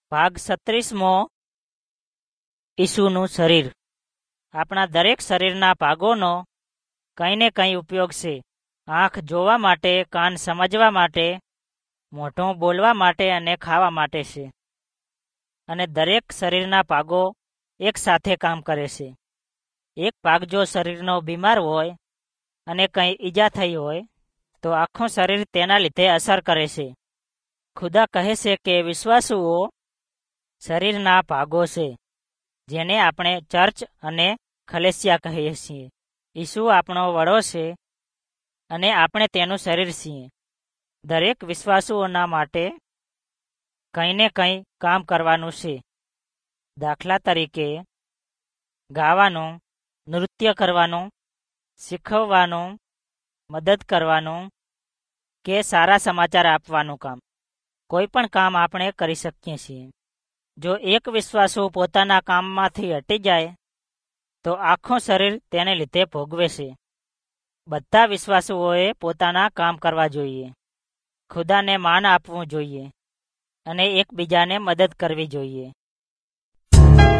ભાગ 36મો ઈસુનું શરીર। આપણા દરેક શરીરના ભાગોનો કંઈ ને કંઈ ઉપયોગ છે। આંખ જોવા માટે, કાન સમજવા માટે, મોઢું બોલવા માટે અને ખાવા માટે છે, અને દરેક શરીરના ભાગો એક સાથે કામ કરે છે। એક ભાગ જો શરીરનો બીમાર હોય અને કંઈ ઈજા થઈ હોય તો આખું શરીર તેના લીધે અસર કરે છે। ખુદા કહે છે કે વિશ્વાસુઓ શરીરના ભાગો છે, જેને આપણે ચર્ચ અને કલીસિયા કહીએ છીએ। ઈસુ આપણો વડો છે અને આપણે તેનું શરીર છીએ। દરેક વિશ્વાસુઓના માટે કંઈ ને કંઈ કામ કરવાનું છે। દાખલા તરીકે ગાવાનું, નૃત્ય કરવાનું, શીખવવાનું, મદદ કરવાનું કે સારા સમાચાર આપવાનું કામ। કોઈ પણ કામ આપણે કરી શકીએ છીએ। જો એક વિશ્વાસુ પોતાના કામમાંથી હટી જાય તો આખું શરીર તેને લીધે ભોગવે છે। બધા વિશ્વાસુઓએ પોતાના કામ કરવા જોઈએ, ખુદાને માન આપવું જોઈએ અને એકબીજાને મદદ કરવી જોઈએ।